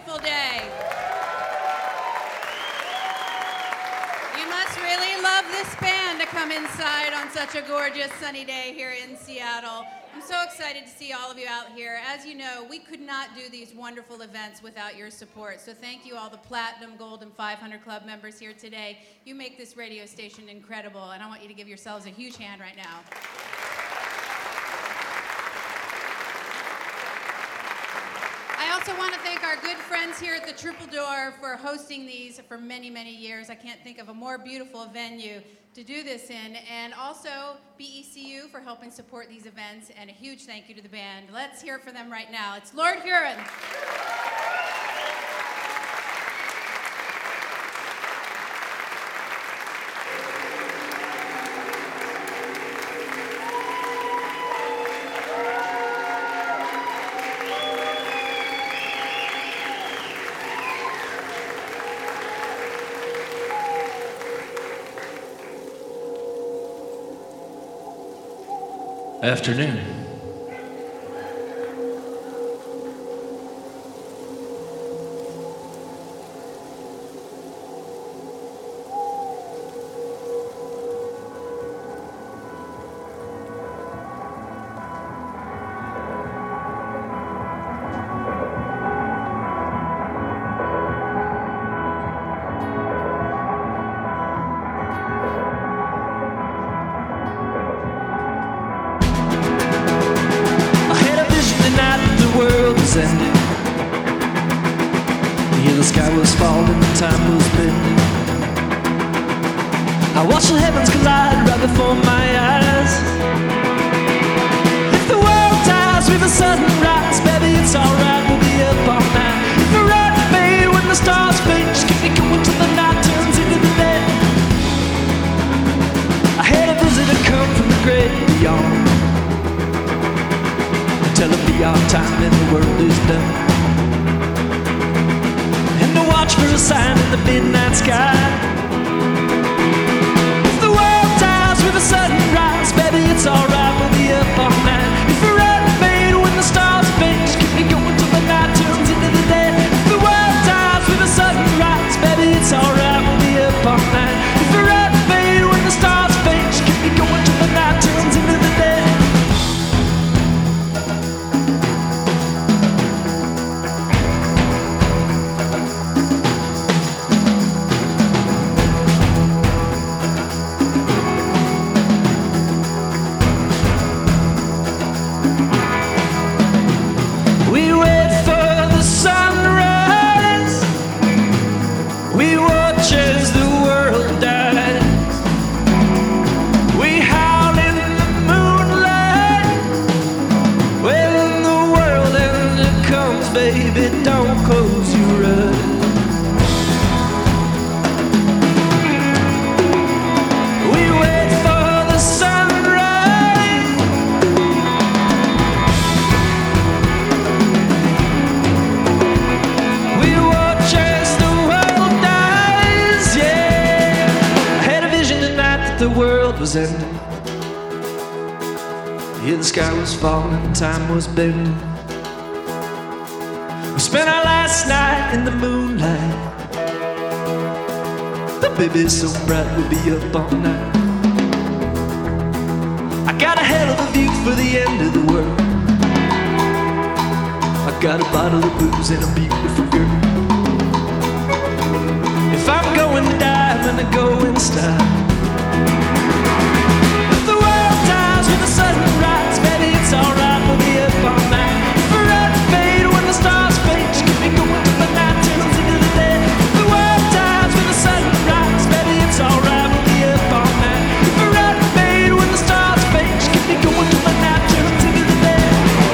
beautiful day. You must really love this band to come inside on such a gorgeous sunny day here in Seattle. I'm so excited to see all of you out here. As you know, we could not do these wonderful events without your support. So thank you all the Platinum, Gold, and 500 Club members here today. You make this radio station incredible, and I want you to give yourselves a huge hand right now. I also want to thank our good friends here at the Triple Door for hosting these for many, many years. I can't think of a more beautiful venue to do this in. And also BECU for helping support these events. And a huge thank you to the band. Let's hear it for them right now. It's Lord Huron. Afternoon. Ended. Yeah, the sky was falling, the time was bending. I watched the heavens collide right before my eyes. If the world dies with a sudden rise, baby, it's alright, we'll be up all night. If the red fade when the stars fade, just keep me going till the night turns into the day. I had a visitor come from the great beyond, tell him be our time and the world is done. And to watch for a sign in the midnight sky. If the world dies with a sudden rise, baby, it's alright, we'll be up all night. If the red fade when the stars fade, just keep me going till the night turns into the day. If the world dies with a sudden rise, baby, it's alright, we'll be up all night. If the red fade when the stars fade, just keep me going till the night turns into the day. Baby, don't close your eyes. We wait for the sunrise. We watch as the world dies, yeah. I had a vision tonight that the world was ending. Yeah, the sky was falling, time was bending. We spent our last night in the moonlight. The baby's so bright we'll be up all night. I got a hell of a view for the end of the world. I got a bottle of booze and a beautiful girl. If I'm going to die, I'm gonna go in style. If the world dies with a sudden rise, baby, it's alright, we'll be up all night. If the red fade when the stars fade, just keep me going till the night turns into the day. If the world dies with a sudden rise, baby, it's alright, we'll be up all night. If the red fade when the stars fade, just keep me going till the night turns into the day.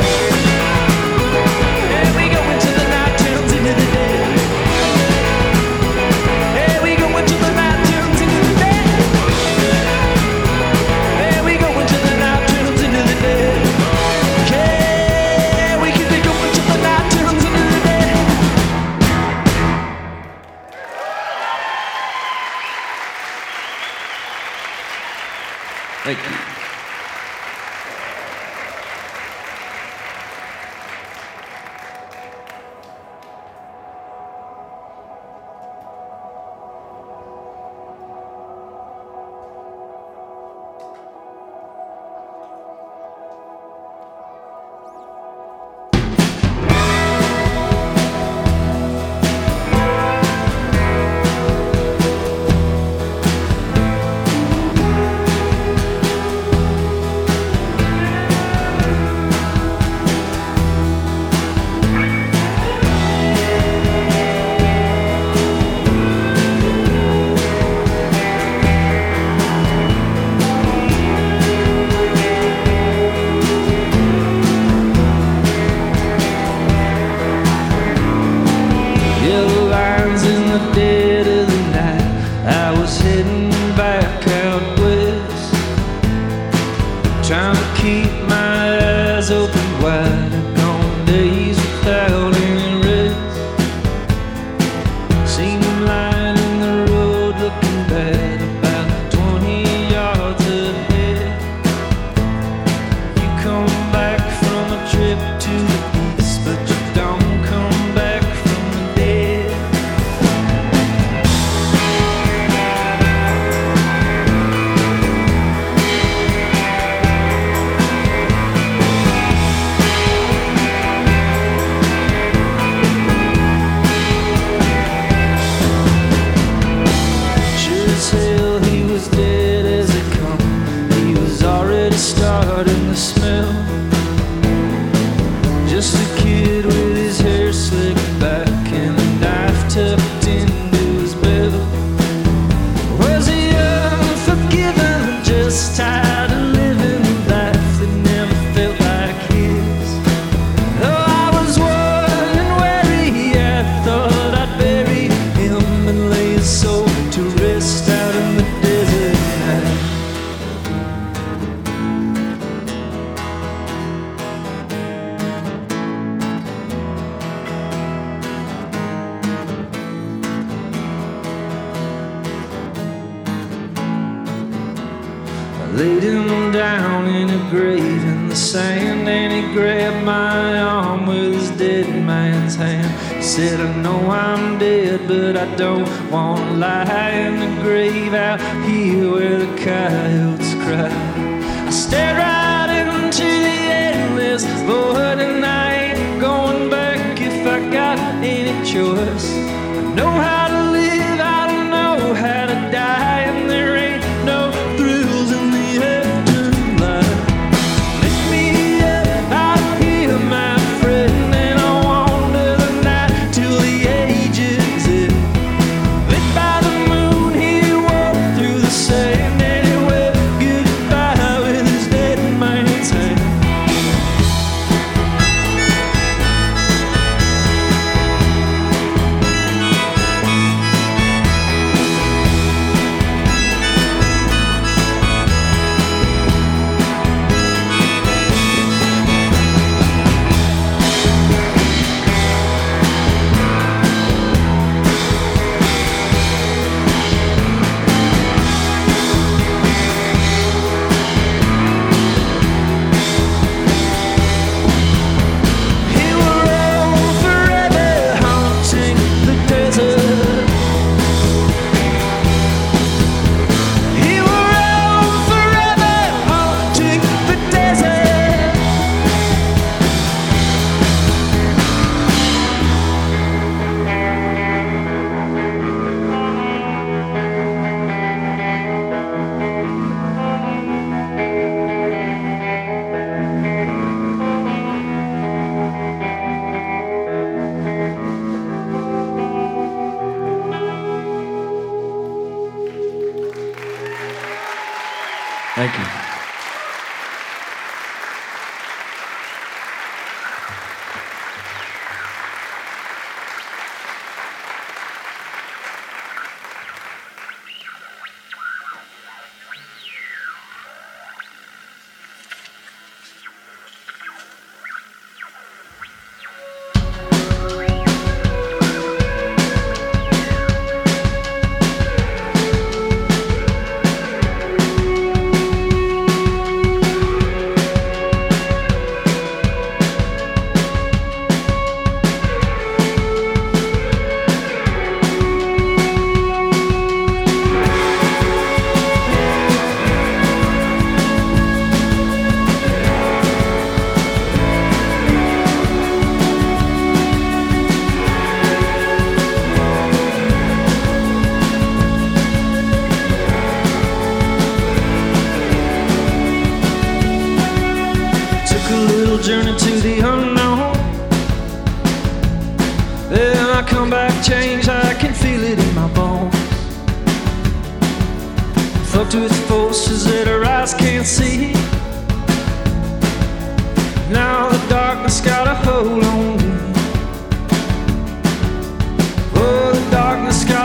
Yeah, we go until the night turns into the day. Yeah, we go until the night turns into the day. Yeah, we go until the night turns into the day. Yeah, we can be going till the night turns into the day. Thank you. the dead of the night, I was heading back out west, trying to keep my eyes open wide. Gone days without any rest, seen them lying in the road looking bad, about 20 yards ahead. You come back from a trip to the east, but you don't come back from the dead. Sure as hell he was dead as they come. He was already starting to smell. Just a kid with his hair slicked back and a knife tucked into his belt. Was he unforgiven, just tired of living a life that never felt like his? Though I was wondering where he at, thought I'd bury him and lay his soul to rest out in the desert night. I laid him down in a grave in the sand, and he grabbed my arm with his dead man's hand. He said, I know I'm dead, but I don't want to lie in the grave out here where the coyotes cry. I stared right into the endless void, and I ain't going back if I got any choice. I know how to live, I don't know how to die, and there ain't no thrills in the afterlife. Lift me up out here, my friend, and I'll wander the night till the ages end. Lit by the moon, he walked through the sand, and he waved goodbye with his dead man's hand. He will roam forever, haunting the desert. He will roam forever, haunting the desert. Thank you. Journey to the unknown. Then I come back changed, I can feel it in my bones. Fucked with forces that our eyes can't see. Now the darkness got a hold on me. Oh, the darkness got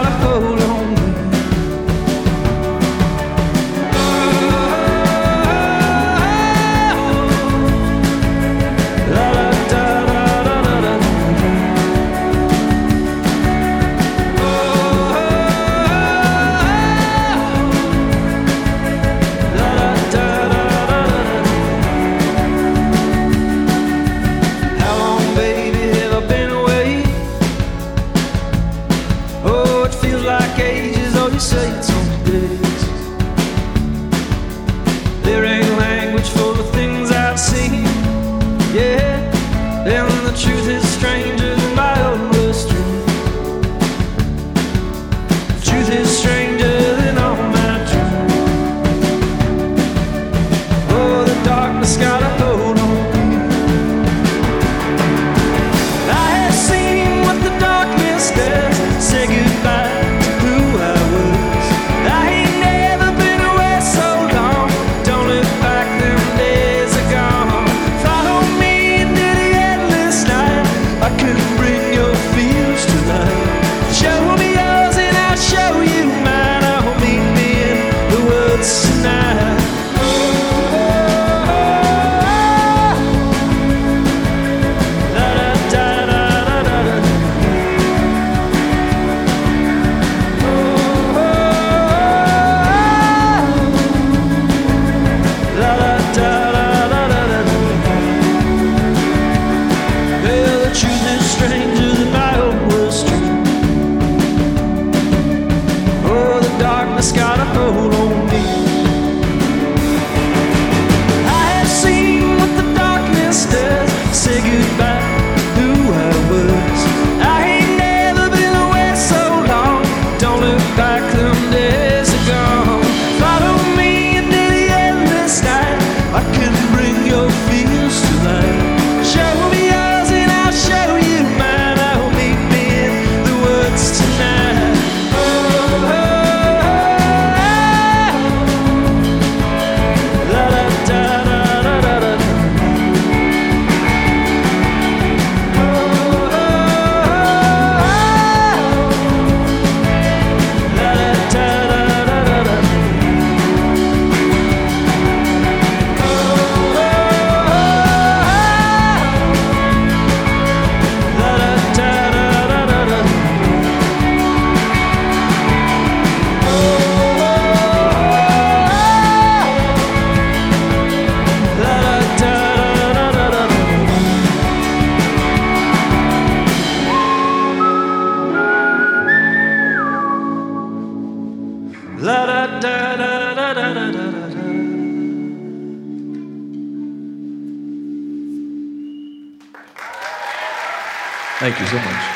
Thank you so much.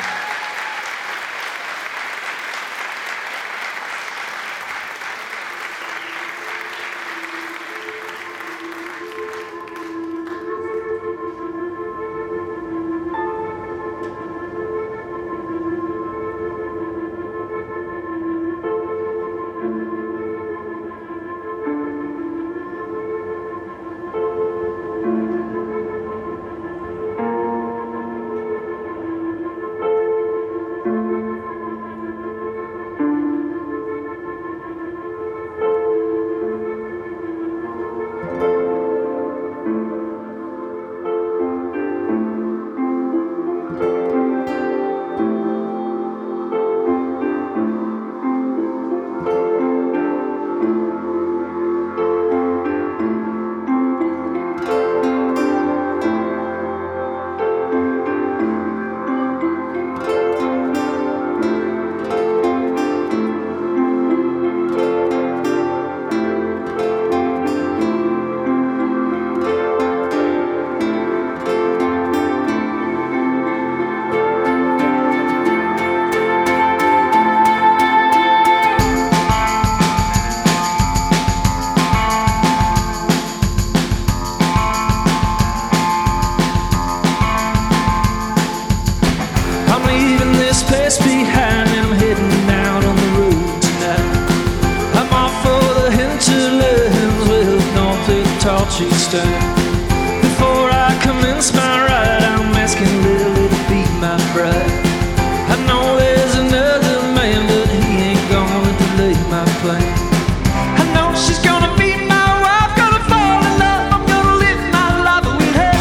Before I commence my ride, I'm asking Lily to be my bride. I know there's another man, but he ain't gonna delay my plan. I know she's gonna be my wife, gonna fall in love, I'm gonna live my life with her.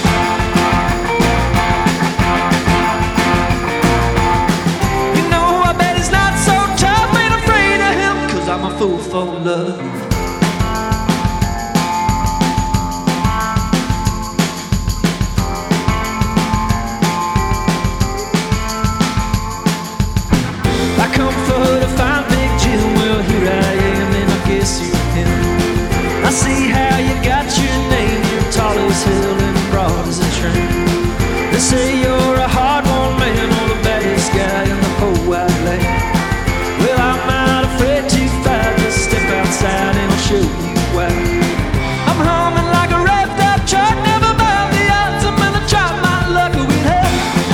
You know, I bet he's not so tough, ain't afraid of him, 'cause I'm a fool for love. I see how you got your name, you're tall as hell and broad as a train. They say you're a hard-won man or the baddest guy in the whole wide land. Well, I'm not afraid to fight, just step outside and I'll show you why. I'm humming like a revved-up truck, never bound the odds, I'm gonna try my luck with her.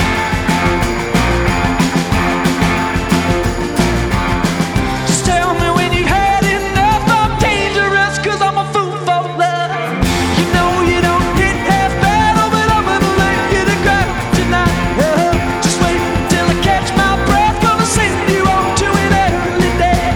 Just tell me when you've had enough, I'm dangerous 'cause I'm a fool for love. You know you don't get half bad, but I'm gonna let you to grab tonight. Whoa, just wait till I catch my breath, gonna send you on to an early death.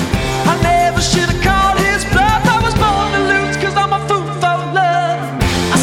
I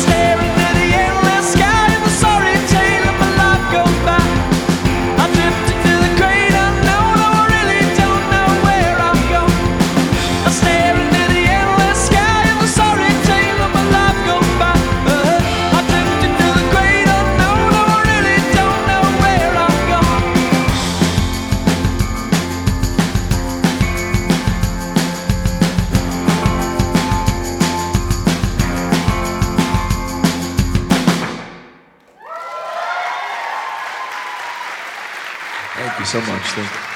Thank you so much. Thank you.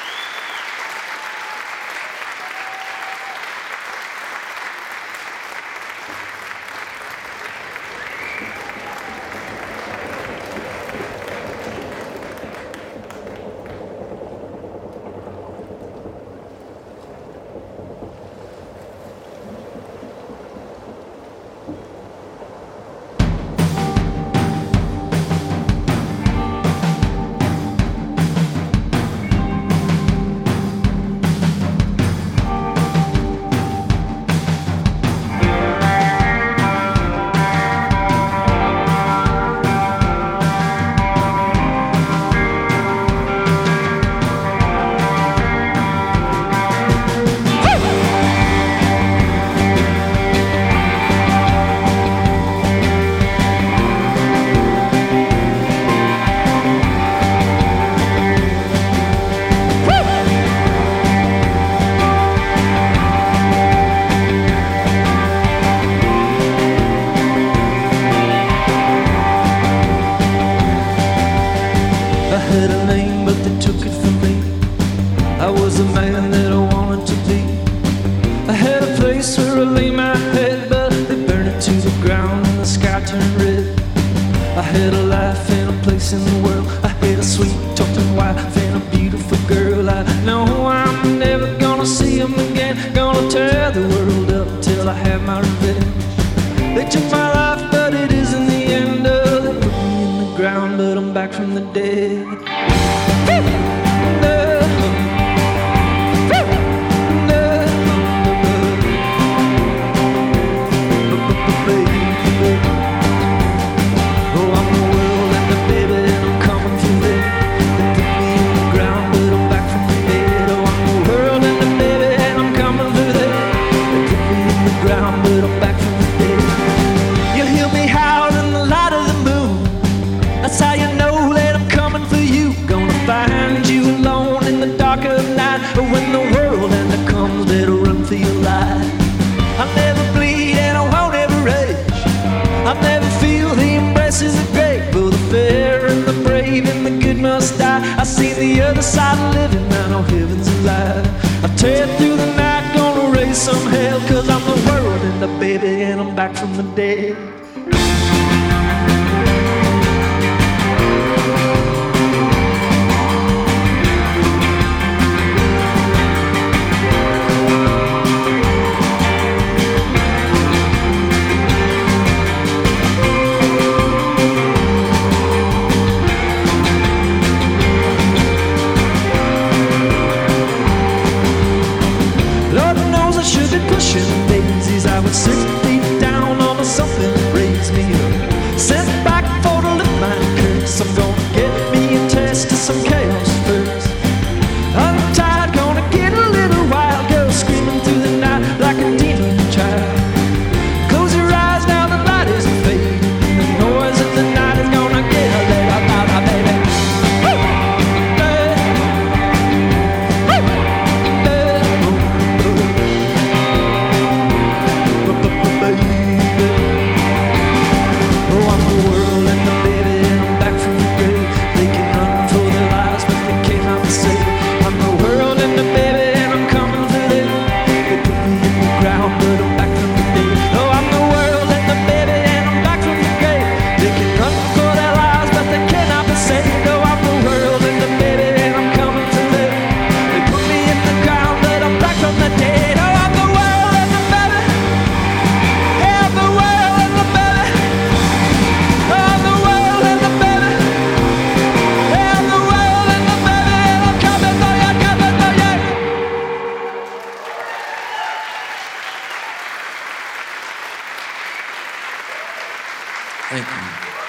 Thank you.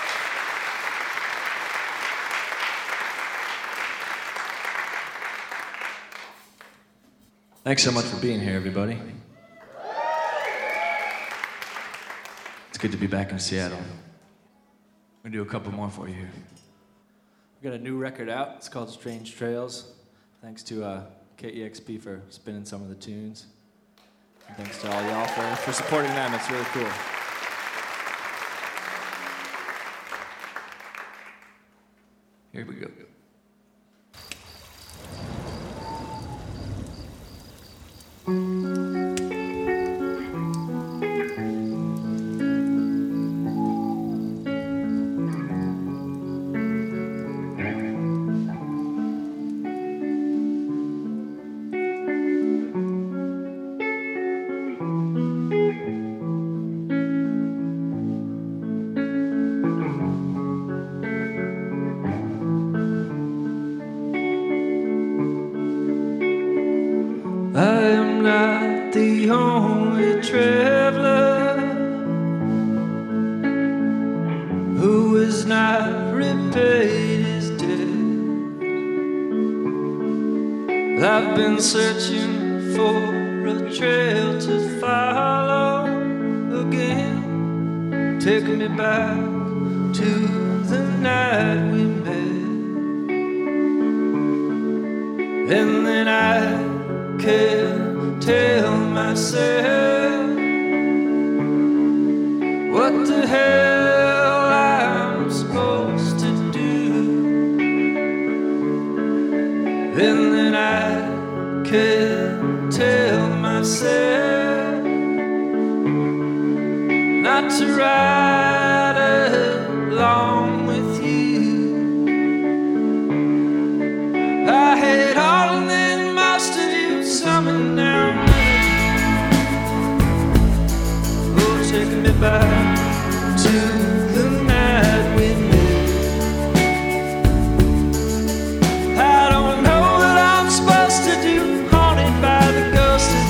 Thanks so much for being here, everybody. It's good to be back in Seattle. I'm gonna do a couple more for you here. We've got a new record out. It's called Strange Trails. Thanks to KEXP for spinning some of the tunes. And thanks to all y'all for supporting them. It's really cool. Here we go. has not repaid his debt. I've been searching for a trail to follow again. Take me back to the night we met. And then I can't tell myself what the hell I'm supposed to do. And then I can't tell myself not to ride along with you. I had all and then most of you, some and now none. Oh, take me back to the night we met. I don't know what I'm supposed to do, haunted by the ghost of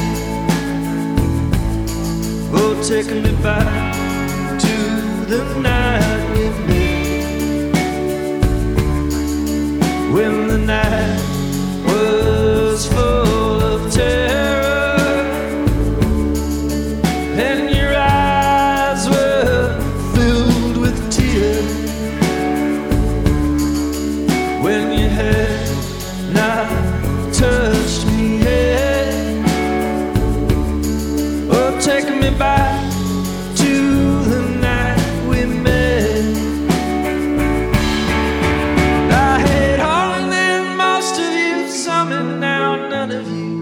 you. Oh, take me back to the night we met. When the night was full of terror and your eyes were filled with tears, when you had not touched me yet. Oh, take me back to the night we met. I had all and then most of you, some and now none of you.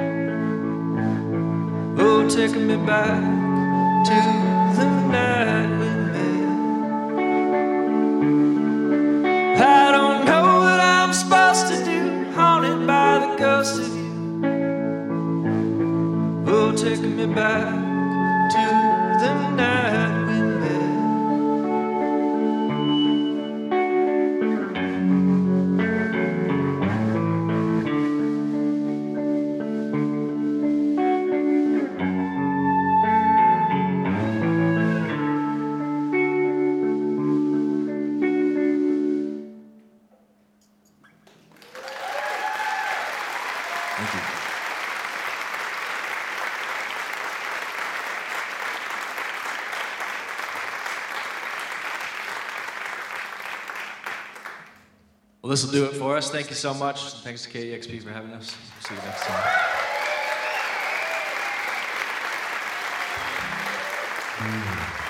Oh, take me back to the night we met. I don't know what I'm supposed to do, haunted by the ghost of you. Oh, take me back to the night we met. Thank you. Well, this will do it for us. Thank you so much. Thanks to KEXP for having us. See you next time.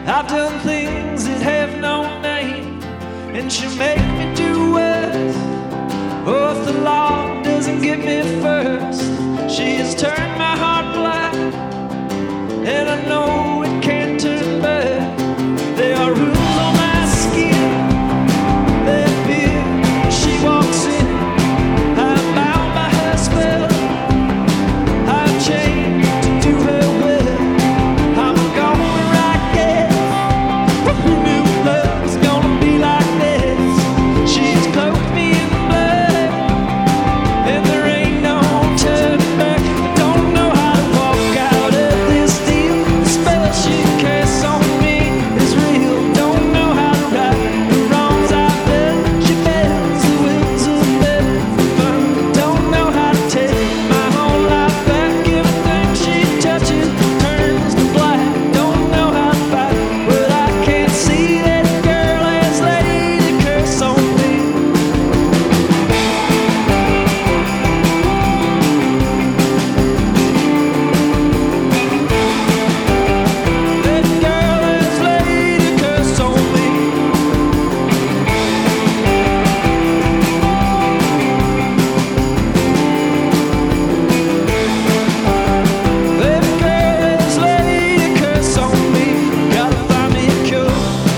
I've done things that have no name, and she'll make me do worse. Oh, if the law doesn't get me first, she has turned my heart black, and I know it can't turn back. There are rules on my skin that appear when she walks in. I'm bound by her spell, I'm chained to do her will. I'm a goner, I guess. Who knew love was gonna be like this? She's cloaked me in blood, and there ain't no turning back. I don't know how to walk out of this deal. The spell she casts on me is real. Don't know how to right the wrongs I've done. She bends the wings of heaven for fun. Don't know how to take my whole life back. Everything she touches turns to black. Don't know how to fight, but I can't see that girl has laid a curse on me. That girl has laid a curse on me. That girl has laid a curse on me. Gotta find me a cure.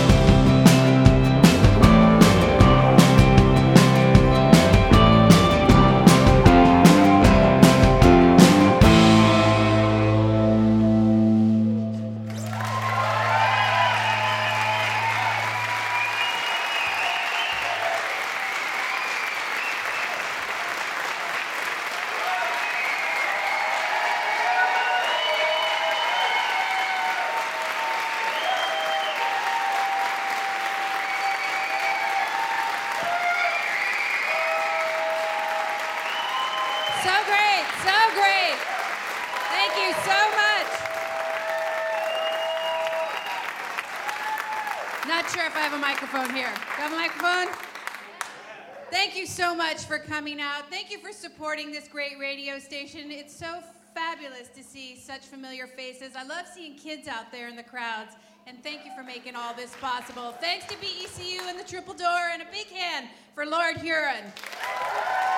So great, so great. Thank you so much. Not sure if I have a microphone here. Do I have a microphone? Thank you so much for coming out. Thank you for supporting this great radio station. It's so fabulous to see such familiar faces. I love seeing kids out there in the crowds. And thank you for making all this possible. Thanks to BECU and the Triple Door, and a big hand for Lord Huron.